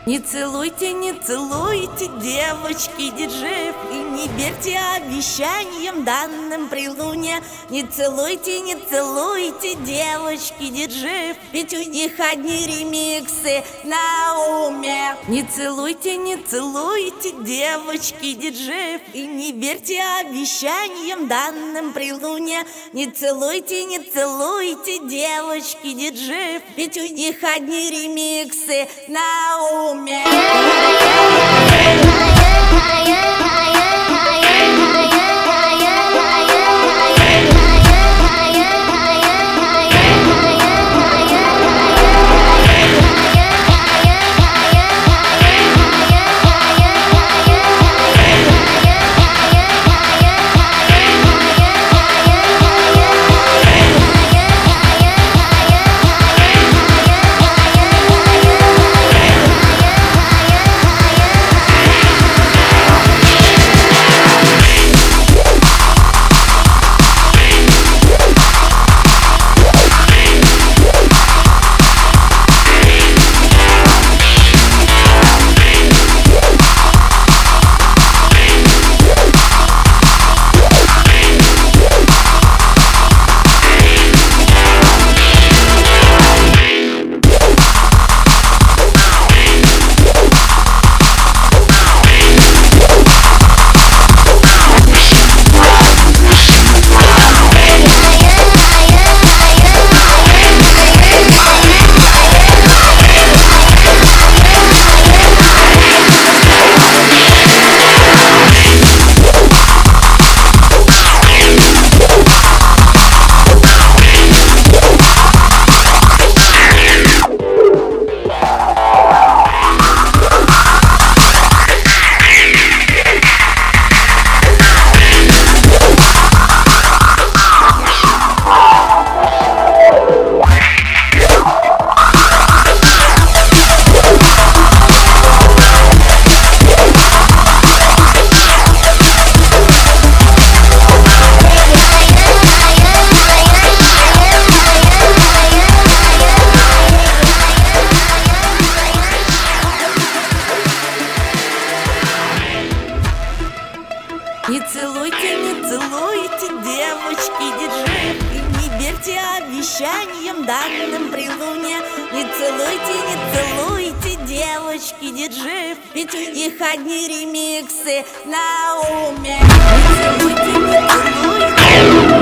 Не целуйте, девочки диджеев, и не верьте обещаниям, данным при луне. Не целуйте, девочки диджеев, ведь у них одни ремиксы на уме. Не целуйте, девочки диджеев, и не верьте обещаниям, данным при луне. Не целуйте, девочки диджеев, ведь у них одни ремиксы на уме. Не целуйте, девочки диджеев, и не верьте обещаниям, данным при луне. Не целуйте, девочки диджеев, ведь у них одни ремиксы на уме. Не целуйте,